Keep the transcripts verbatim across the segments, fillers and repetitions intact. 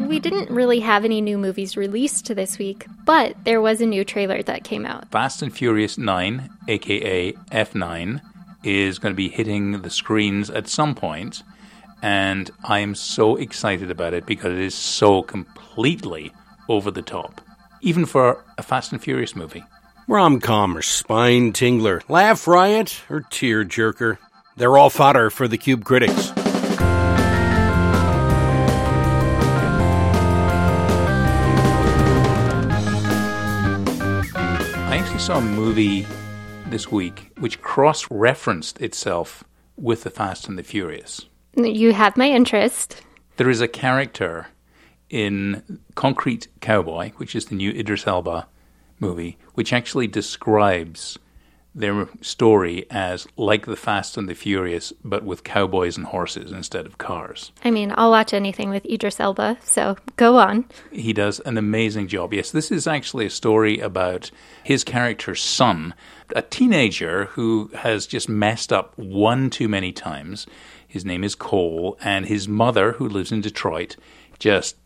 We didn't really have any new movies released this week, but there was a new trailer that came out. Fast and Furious nine, aka F nine, is going to be hitting the screens at some point, and I am so excited about it because it is so completely over the top, even for a Fast and Furious movie. Rom-com or spine-tingler, laugh riot or tear-jerker, they're all fodder for the Cube critics. I actually saw a movie this week which cross-referenced itself with the Fast and the Furious. You have my interest. There is a character in Concrete Cowboy, which is the new Idris Elba movie, which actually describes their story as like the Fast and the Furious, but with cowboys and horses instead of cars. I mean, I'll watch anything with Idris Elba, so go on. He does an amazing job. Yes, this is actually a story about his character's son, a teenager who has just messed up one too many times. His name is Cole, and his mother, who lives in Detroit, just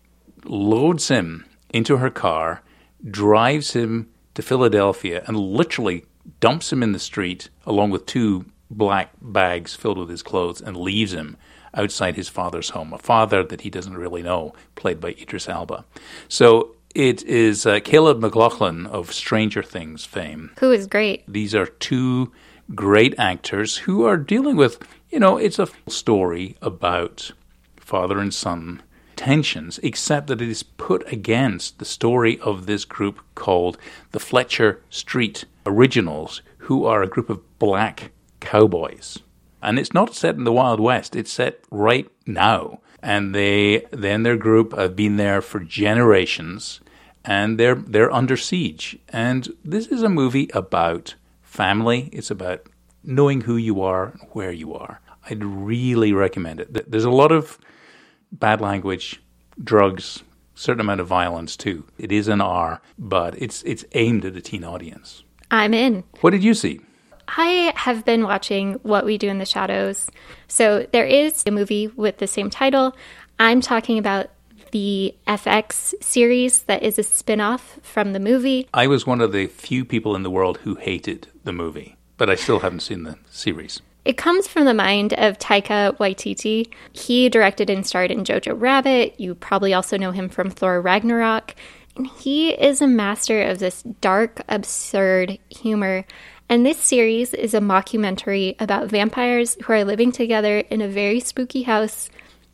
loads him into her car, drives him to Philadelphia, and literally dumps him in the street along with two black bags filled with his clothes and leaves him outside his father's home, a father that he doesn't really know, played by Idris Elba. So it is uh, Caleb McLaughlin of Stranger Things fame. Who is great. These are two great actors who are dealing with, you know, it's a story about father and son tensions, except that it is put against the story of this group called the Fletcher Street Originals, who are a group of black cowboys. And it's not set in the Wild West, it's set right now. And they, then their group have been there for generations, and they're they're under siege. And this is a movie about family. It's about knowing who you are and where you are. I'd really recommend it. There's a lot of bad language, drugs, certain amount of violence too. It is an R, but it's it's aimed at a teen audience. I'm in. What did you see? I have been watching What We Do in the Shadows. So there is a movie with the same title. I'm talking about the F X series that is a spin-off from the movie. I was one of the few people in the world who hated the movie, but I still haven't seen the series. It comes from the mind of Taika Waititi. He directed and starred in Jojo Rabbit. You probably also know him from Thor Ragnarok. And he is a master of this dark, absurd humor. And this series is a mockumentary about vampires who are living together in a very spooky house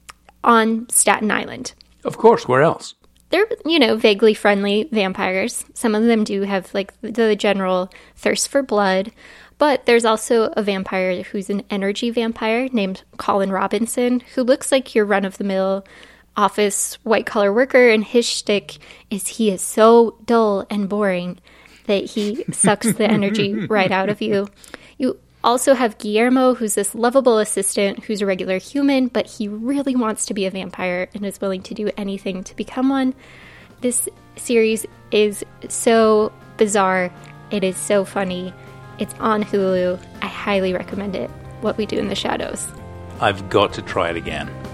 on Staten Island. Of course, where else? They're, you know, vaguely friendly vampires. Some of them do have, like, the general thirst for blood. But there's also a vampire who's an energy vampire named Colin Robinson, who looks like your run-of-the-mill office white-collar worker, and his shtick is he is so dull and boring that he sucks the energy right out of you. You also have Guillermo, who's this lovable assistant who's a regular human, but he really wants to be a vampire and is willing to do anything to become one. This series is so bizarre. It is so funny. It's on Hulu. I highly recommend it. What We Do in the Shadows. I've got to try it again.